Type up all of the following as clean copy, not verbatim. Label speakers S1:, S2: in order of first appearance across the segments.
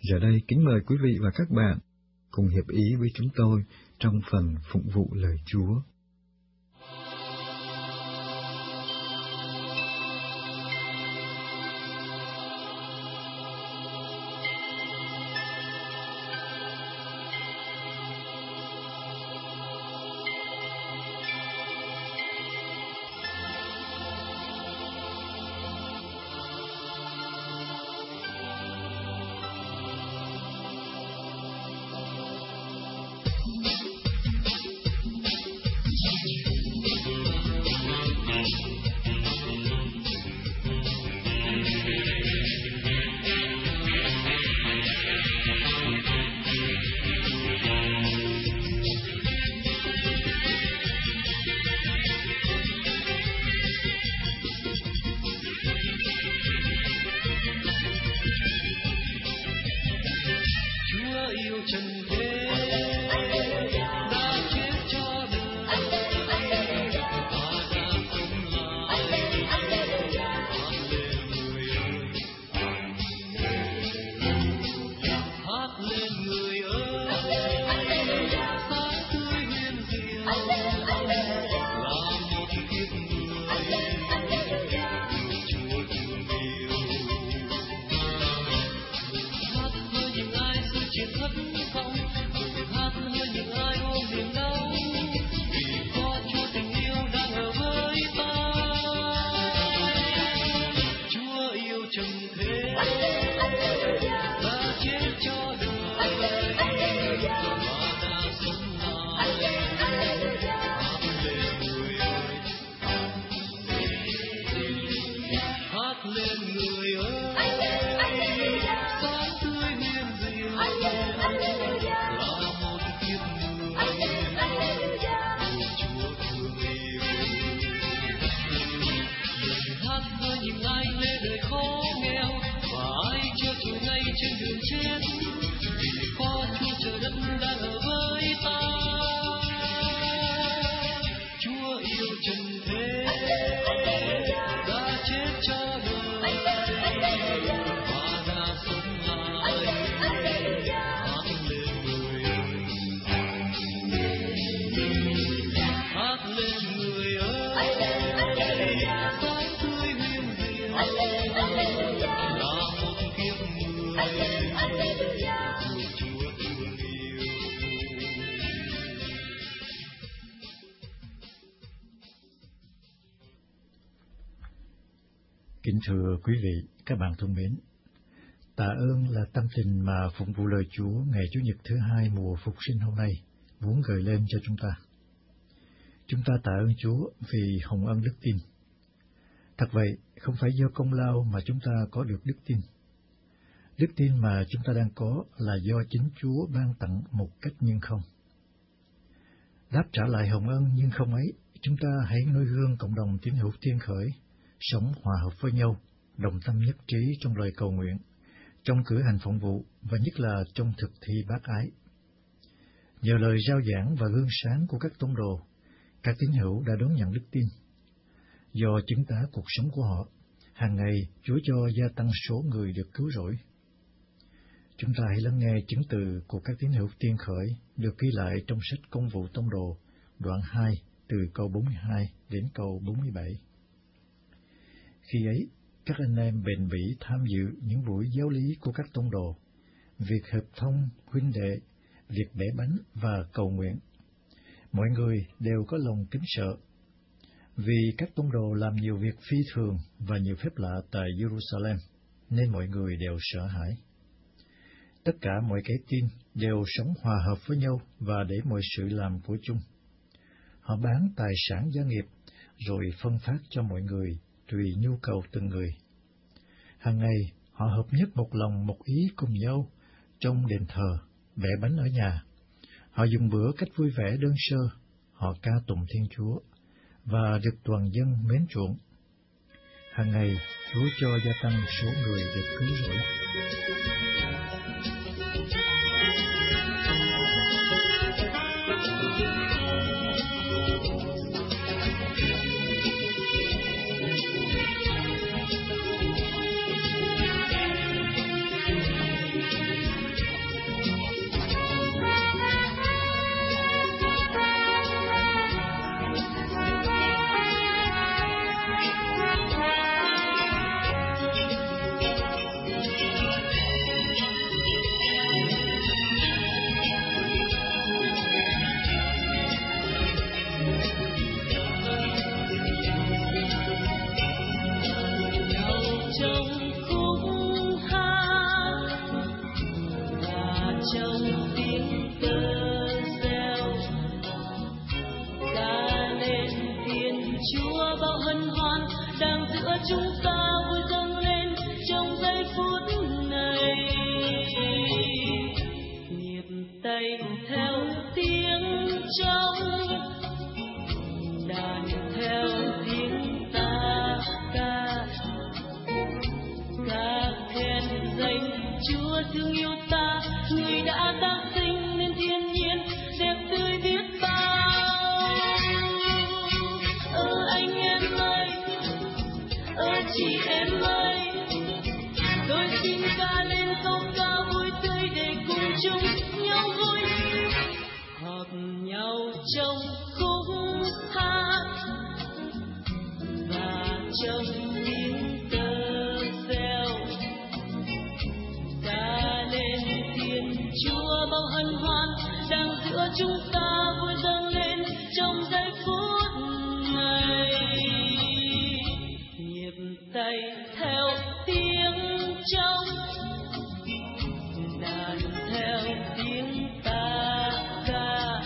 S1: Giờ đây kính mời quý vị và các bạn cùng hiệp ý với chúng tôi trong phần phụng vụ lời Chúa.
S2: Kính thưa quý vị, các bạn thân mến, tạ ơn là tâm tình mà phụng vụ lời Chúa ngày Chủ nhật thứ hai mùa Phục sinh hôm nay muốn gợi lên cho chúng ta. Chúng ta tạ ơn Chúa vì hồng ân đức tin. Thật vậy, không phải do công lao mà chúng ta có được đức tin. Đức tin mà chúng ta đang có là do chính Chúa ban tặng một cách nhưng không. Đáp trả lại hồng ân nhưng không ấy, chúng ta hãy noi gương cộng đồng tín hữu Thiên Khởi, sống hòa hợp với nhau, đồng tâm nhất trí trong lời cầu nguyện, trong cử hành phụng vụ và nhất là trong thực thi bác ái. Nhờ lời rao giảng và gương sáng của các tông đồ, các tín hữu đã đón nhận đức tin. Do chứng tá cuộc sống của họ, hàng ngày Chúa cho gia tăng số người được cứu rỗi. Chúng ta hãy lắng nghe chứng từ của các tín hữu Thiên Khởi được ghi lại trong sách Công vụ Tông đồ, đoạn 2, từ câu 42 đến câu 47. Khi ấy, các anh em bền bỉ tham dự những buổi giáo lý của các tông đồ, việc hợp thông huynh đệ, việc bẻ bánh và cầu nguyện. Mọi người đều có lòng kính sợ, vì các tông đồ làm nhiều việc phi thường và nhiều phép lạ tại Jerusalem, nên mọi người đều sợ hãi. Tất cả mọi kẻ tin đều sống hòa hợp với nhau và để mọi sự làm của chung. Họ bán tài sản gia nghiệp, rồi phân phát cho mọi người tùy nhu cầu từng người. Hàng ngày, họ hợp nhất một lòng một ý cùng nhau trong đền thờ, bẻ bánh ở nhà. Họ dùng bữa cách vui vẻ đơn sơ, họ ca tụng Thiên Chúa, và được toàn dân mến chuộng. Hàng ngày, Chúa cho gia tăng số người được cứu rỗi.
S3: trong tiếng tơ reo, ca lên Thiên Chúa bao hân hoan đang giữa chúng ta vui dâng lên trong giây phút này. Nhịp tay theo tiếng trống, đàn theo tiếng ta ca, ca khen danh Chúa thương yêu ta, người đã tác sinh nên thiên nhiên đẹp tươi biết bao. Anh em ơi, chị em ơi, tôi xin ca lên câu ca vui tươi để cùng chung nhau vui, hợp nhau trong khúc hát và trong tiếng tơ reo, ca lên Thiên Chúa bao hân hoan đang giữa chúng ta vui dâng lên trong giây phút này. Nhịp tay theo tiếng trống, đàn theo tiếng ta ca,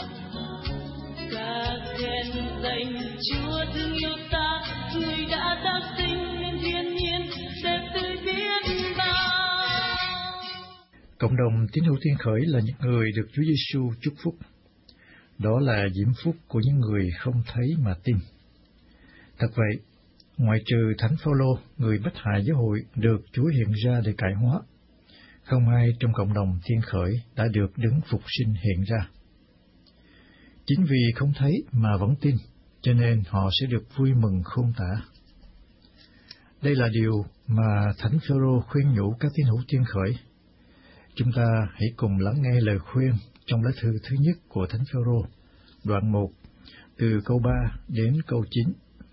S3: ca khen danh Chúa thương yêu ta, người đã tác sinh nên thiên nhiên đẹp tươi biết bao.
S2: Cộng đồng tín hữu Thiên Khởi là những người được Chúa Giêsu chúc phúc. Đó là diễm phúc của những người không thấy mà tin. Thật vậy, ngoại trừ Thánh Phaolô, người bất hại giáo hội được Chúa hiện ra để cải hóa, không ai trong cộng đồng Thiên Khởi đã được Đấng Phục Sinh hiện ra. Chính vì không thấy mà vẫn tin, cho nên họ sẽ được vui mừng khôn tả. Đây là điều mà Thánh Phaolô khuyên nhủ các tín hữu Thiên Khởi. Chúng ta hãy cùng lắng nghe lời khuyên trong lá thư thứ nhất của Thánh Phaolô, đoạn 1, từ câu 3 đến câu 9.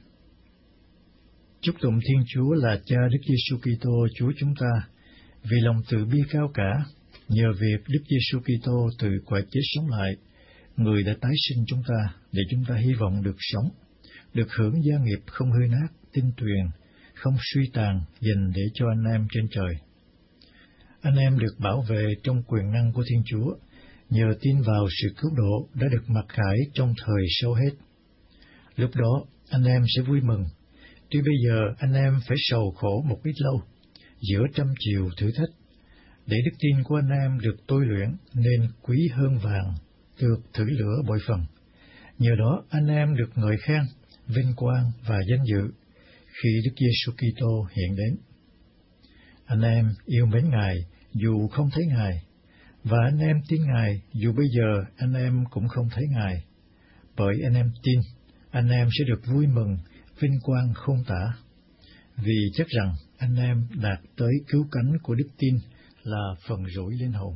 S2: Chúc tụng Thiên Chúa là Cha Đức Giêsu Kitô Chúa chúng ta, vì lòng từ bi cao cả, nhờ việc Đức Giêsu Kitô từ cõi chết sống lại, người đã tái sinh chúng ta để chúng ta hy vọng được sống, được hưởng gia nghiệp không hư nát, tinh tuyền, không suy tàn dành để cho anh em trên trời. Anh em được bảo vệ trong quyền năng của Thiên Chúa, nhờ tin vào sự cứu độ đã được mặc khải trong thời sau hết. Lúc đó, anh em sẽ vui mừng. Tuy bây giờ anh em phải sầu khổ một ít lâu, giữa trăm chiều thử thách, để đức tin của anh em được tôi luyện nên quý hơn vàng, được thử lửa bội phần. Nhờ đó anh em được ngợi khen, vinh quang và danh dự khi Đức Giêsu Kitô hiện đến. Anh em yêu mến Ngài dù không thấy Ngài, và anh em tin Ngài dù bây giờ anh em cũng không thấy Ngài. Bởi anh em tin, anh em sẽ được vui mừng, vinh quang khôn tả, vì chắc rằng anh em đạt tới cứu cánh của đức tin là phần rủi linh hồn.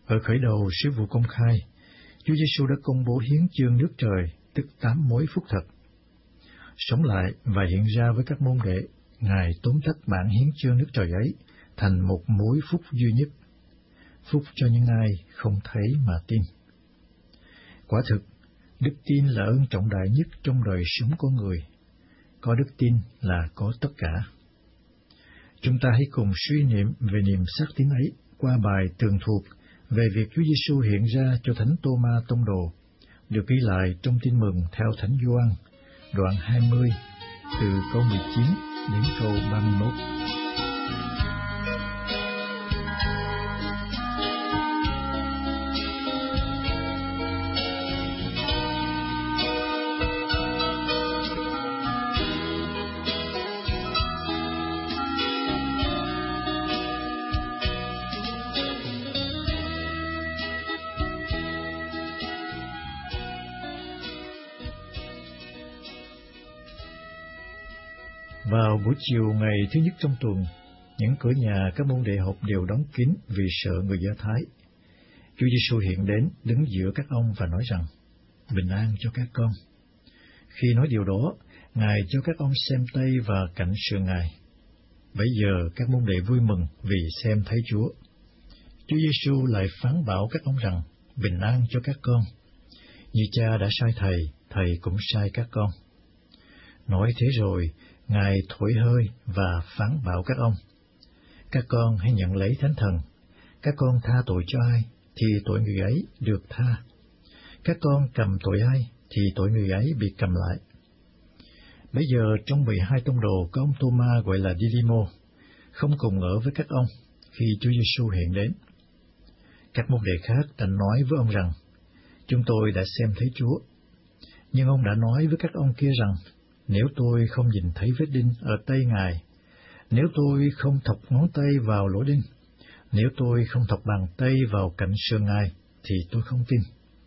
S2: Ở khởi đầu sứ vụ công khai, Chúa Giêsu đã công bố hiến chương nước trời, tức 8 mối phúc thật. Sống lại và hiện ra với các môn đệ, Ngài tóm tắt bản hiến chương nước trời ấy thành một mối phúc duy nhất, phúc cho những ai không thấy mà tin. Quả thực, đức tin là ơn trọng đại nhất trong đời sống con người. Có đức tin là có tất cả. Chúng ta hãy cùng suy niệm về niềm xác tín ấy qua bài tường thuật về việc Chúa Giêsu hiện ra cho Thánh Tô-ma tông đồ, được ghi lại trong Tin mừng theo Thánh Gioan, đoạn 20, từ câu 19 đến câu 31. Vào buổi chiều ngày thứ nhất trong tuần, những cửa nhà các môn đệ học đều đóng kín vì sợ người Do Thái. Chúa Giêsu hiện đến, đứng giữa các ông và nói rằng: "Bình an cho các con." Khi nói điều đó, Ngài cho các ông xem tay và cạnh sườn Ngài. Bấy giờ các môn đệ vui mừng vì xem thấy Chúa. Chúa Giêsu lại phán bảo các ông rằng: "Bình an cho các con. Như Cha đã sai Thầy, Thầy cũng sai các con." Nói thế rồi, Ngài thổi hơi và phán bảo các ông: "Các con hãy nhận lấy Thánh Thần. Các con tha tội cho ai, thì tội người ấy được tha. Các con cầm tội ai, thì tội người ấy bị cầm lại." Bây giờ trong 12 tông đồ có ông Tô-ma gọi là Đi-đi-mô, không cùng ở với các ông khi Chúa Giêsu hiện đến. Các môn đệ khác đã nói với ông rằng: "Chúng tôi đã xem thấy Chúa." Nhưng ông đã nói với các ông kia rằng: "Nếu tôi không nhìn thấy vết đinh ở tay Ngài, nếu tôi không thọc ngón tay vào lỗ đinh, nếu tôi không thọc bàn tay vào cạnh sườn Ngài, thì tôi không tin."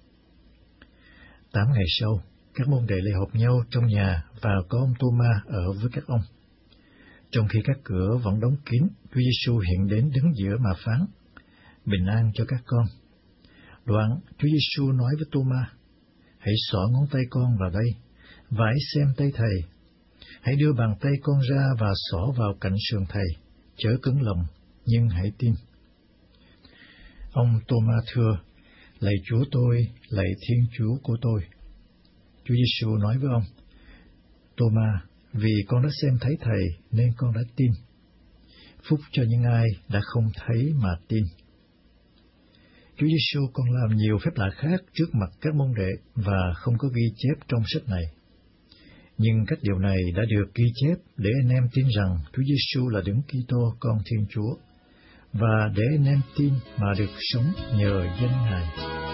S2: 8 ngày sau, các môn đệ lại họp nhau trong nhà và có ông Tô-ma ở với các ông. Trong khi các cửa vẫn đóng kín, Chúa Giêsu hiện đến đứng giữa mà phán: "Bình an cho các con." Đoạn, Chúa Giêsu nói với Tô-ma: "Hãy xỏ ngón tay con vào đây, và hãy xem tay Thầy. Hãy đưa bàn tay con ra và xỏ vào cạnh sườn Thầy, chớ cứng lòng, nhưng hãy tin." Ông Tô-ma thưa: "Lạy Chúa tôi, lạy Thiên Chúa của tôi." Chúa Giêsu nói với ông: "Tô-ma, vì con đã xem thấy Thầy nên con đã tin. Phúc cho những ai đã không thấy mà tin." Chúa Giêsu còn làm nhiều phép lạ khác trước mặt các môn đệ và không có ghi chép trong sách này. Nhưng các điều này đã được ghi chép để anh em tin rằng Chúa Giêsu là Đấng Kitô Con Thiên Chúa, và để anh em tin mà được sống nhờ danh Ngài.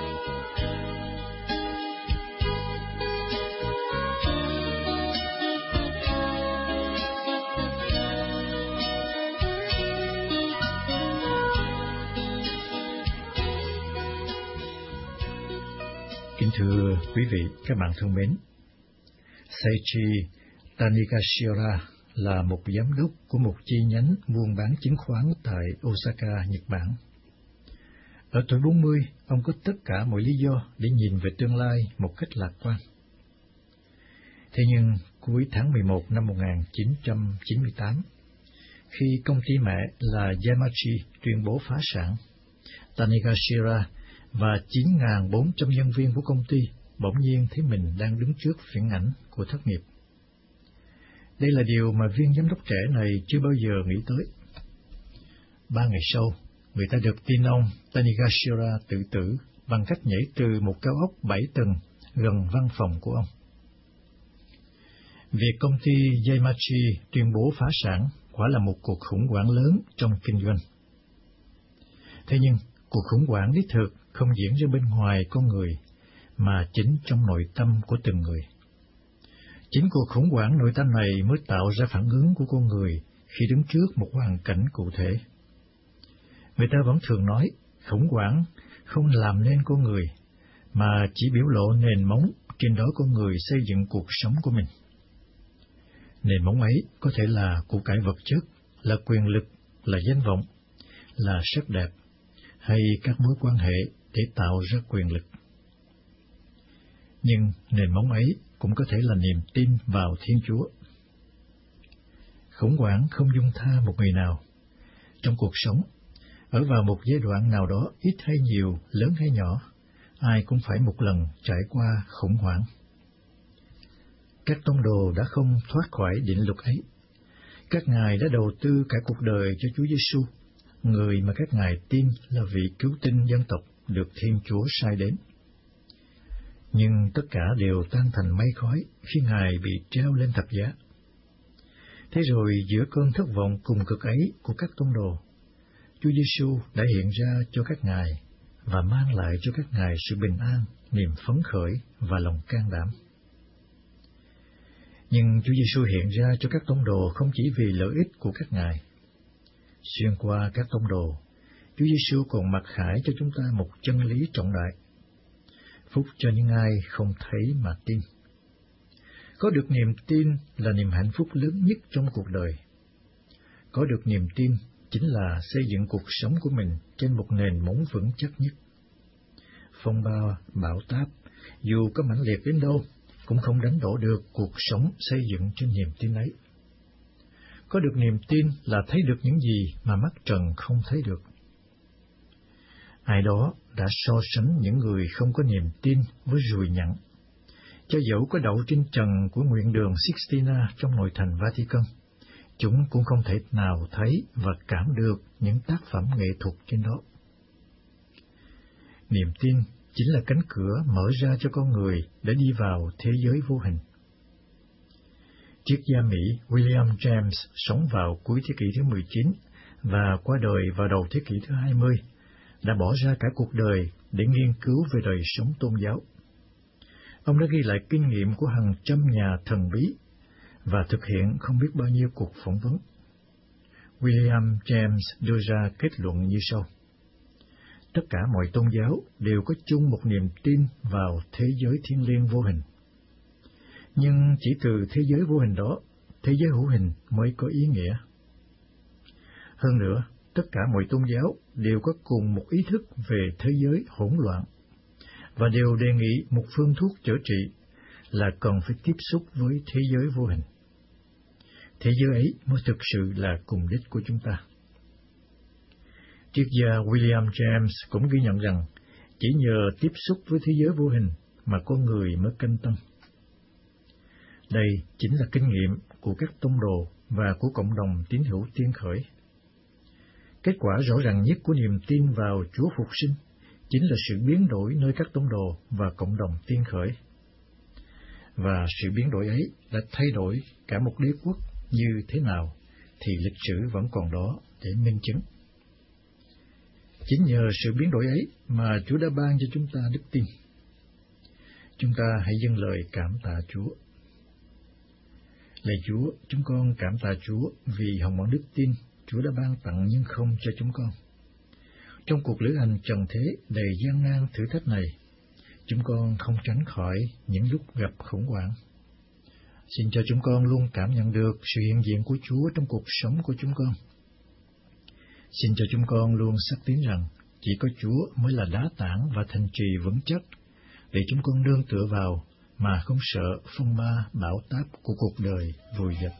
S2: Kính thưa quý vị, các bạn thân mến, Seiichi Tanigashira là một giám đốc của một chi nhánh buôn bán chứng khoán tại Osaka, Nhật Bản. Ở tuổi 40, ông có tất cả mọi lý do để nhìn về tương lai một cách lạc quan. Thế nhưng, cuối tháng 11 năm 1998, khi công ty mẹ là Yamachi tuyên bố phá sản, Tanigashira và 9.400 nhân viên của công ty bỗng nhiên thấy mình đang đứng trước viễn ảnh của thất nghiệp. Đây là điều mà viên giám đốc trẻ này chưa bao giờ nghĩ tới. 3 ngày sau, người ta được tin ông Tanigashira tự tử bằng cách nhảy từ một cao ốc 7 tầng gần văn phòng của ông. Việc công ty Yamachi tuyên bố phá sản quả là một cuộc khủng hoảng lớn trong kinh doanh. Thế nhưng, cuộc khủng hoảng đích thực không diễn ra bên ngoài con người, mà chính trong nội tâm của từng người. Chính cuộc khủng hoảng nội tâm này mới tạo ra phản ứng của con người khi đứng trước một hoàn cảnh cụ thể. Người ta vẫn thường nói, khủng hoảng không làm nên con người, mà chỉ biểu lộ nền móng trên đó con người xây dựng cuộc sống của mình. Nền móng ấy có thể là của cải vật chất, là quyền lực, là danh vọng, là sắc đẹp, hay các mối quan hệ để tạo ra quyền lực. Nhưng nền móng ấy cũng có thể là niềm tin vào Thiên Chúa. Khủng hoảng không dung tha một người nào. Trong cuộc sống, ở vào một giai đoạn nào đó, ít hay nhiều, lớn hay nhỏ, ai cũng phải một lần trải qua khủng hoảng. Các tông đồ đã không thoát khỏi định luật ấy. Các ngài đã đầu tư cả cuộc đời cho Chúa Giêsu, người mà các ngài tin là vị cứu tinh dân tộc được Thiên Chúa sai đến. Nhưng tất cả đều tan thành mây khói khi ngài bị treo lên thập giá. Thế rồi giữa cơn thất vọng cùng cực ấy của các tông đồ, Chúa Giêsu đã hiện ra cho các ngài và mang lại cho các ngài sự bình an, niềm phấn khởi và lòng can đảm. Nhưng Chúa Giêsu hiện ra cho các tông đồ không chỉ vì lợi ích của các ngài. Xuyên qua các tông đồ, Chúa Giêsu còn mặc khải cho chúng ta một chân lý trọng đại. Phúc cho những ai không thấy mà tin. Có được niềm tin là niềm hạnh phúc lớn nhất trong cuộc đời. Có được niềm tin chính là xây dựng cuộc sống của mình trên một nền móng vững chắc nhất. Phong ba, bão táp, dù có mãnh liệt đến đâu, cũng không đánh đổ được cuộc sống xây dựng trên niềm tin ấy. Có được niềm tin là thấy được những gì mà mắt trần không thấy được. Ai đó đã so sánh những người không có niềm tin với ruồi nhặng. Cho dẫu có đậu trên trần của nguyện đường Sixtina trong nội thành Vatican, chúng cũng không thể nào thấy và cảm được những tác phẩm nghệ thuật trên đó. Niềm tin chính là cánh cửa mở ra cho con người để đi vào thế giới vô hình. Triết gia Mỹ William James sống vào cuối thế kỷ thứ 19 và qua đời vào đầu thế kỷ thứ 20, đã bỏ ra cả cuộc đời để nghiên cứu về đời sống tôn giáo. Ông đã ghi lại kinh nghiệm của hàng trăm nhà thần bí và thực hiện không biết bao nhiêu cuộc phỏng vấn. William James đưa ra kết luận như sau: tất cả mọi tôn giáo đều có chung một niềm tin vào thế giới thiêng liêng vô hình. Nhưng chỉ từ thế giới vô hình đó, thế giới hữu hình mới có ý nghĩa. Hơn nữa, tất cả mọi tôn giáo đều có cùng một ý thức về thế giới hỗn loạn, và đều đề nghị một phương thuốc chữa trị là cần phải tiếp xúc với thế giới vô hình. Thế giới ấy mới thực sự là cùng đích của chúng ta. Triết gia William James cũng ghi nhận rằng chỉ nhờ tiếp xúc với thế giới vô hình mà con người mới canh tân. Đây chính là kinh nghiệm của các tông đồ và của cộng đồng tín hữu tiên khởi. Kết quả rõ ràng nhất của niềm tin vào Chúa Phục sinh chính là sự biến đổi nơi các tông đồ và cộng đồng tiên khởi. Và sự biến đổi ấy đã thay đổi cả một đế quốc như thế nào thì lịch sử vẫn còn đó để minh chứng. Chính nhờ sự biến đổi ấy mà Chúa đã ban cho chúng ta đức tin. Chúng ta hãy dâng lời cảm tạ Chúa. Lạy Chúa, chúng con cảm tạ Chúa vì hồng ân đức tin Chúa đã ban tặng nhưng không cho chúng con. Trong cuộc lữ hành trần thế đầy gian nan thử thách này, chúng con không tránh khỏi những lúc gặp khủng hoảng. Xin cho chúng con luôn cảm nhận được sự hiện diện của Chúa trong cuộc sống của chúng con. Xin cho chúng con luôn xác tín rằng chỉ có Chúa mới là đá tảng và thành trì vững chắc để chúng con nương tựa vào mà không sợ phong ba bão táp của cuộc đời vùi dập.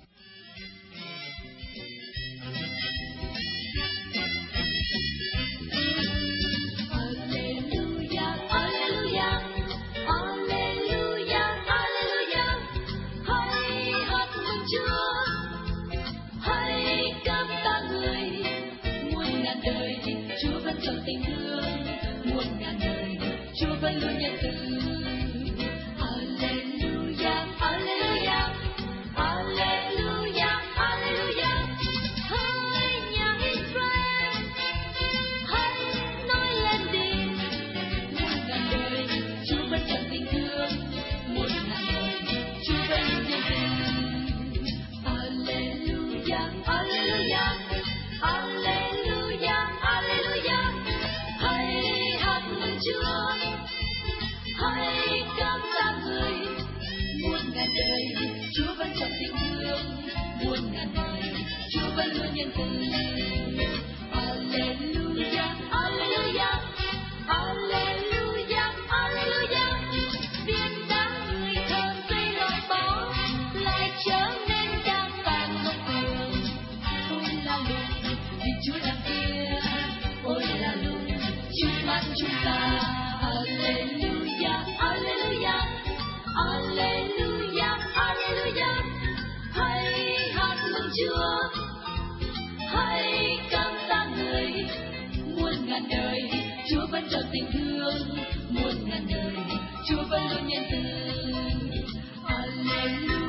S3: Chúa vẫn trong tình thương muôn ngàn đời, Chúa vẫn luôn nhân từ. Alleluia, Alleluia. chúng ta. Alleluia, Alleluia, Alleluia, Alleluia. Hãy hát mừng Chúa, hãy cảm tạ Người. Muôn ngàn đời Chúa vẫn trọn tình thương, muôn ngàn đời Chúa vẫn luôn nhân từ. Alleluia.